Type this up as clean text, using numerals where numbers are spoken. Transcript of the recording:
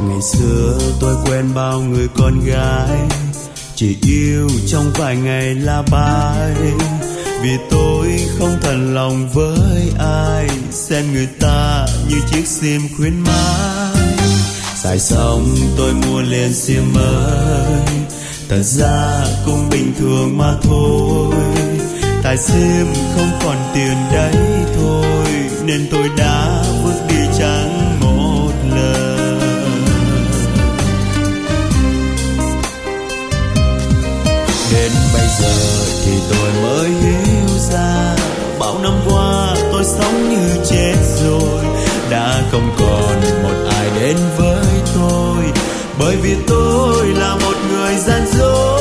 Ngày xưa tôi quen bao người con gái, chỉ yêu trong vài ngày là bye. Vì tôi không thật lòng với ai, xem người ta như chiếc sim khuyến mãi. Xài xong tôi mua liền sim mới, thật ra cũng bình thường mà thôi. Tại sim không còn tiền đấy thôi, nên tôi đã vứt đi chẳng một lần. Đến bây giờ thì tôi mới hiểu ra, bao năm qua tôi sống như chết rồi. Đã không còn một ai đến với tôi, bởi vì tôi là một người gian dối.